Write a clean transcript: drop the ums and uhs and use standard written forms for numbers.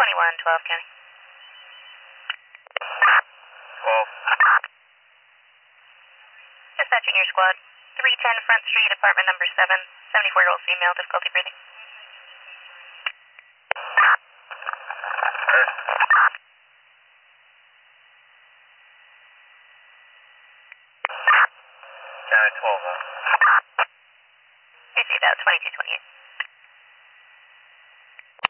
2112 County. 12. Dispatching your squad. 310 Front Street, apartment number 7. 74-year-old female, difficulty breathing. County 12, huh? I see that, 2228.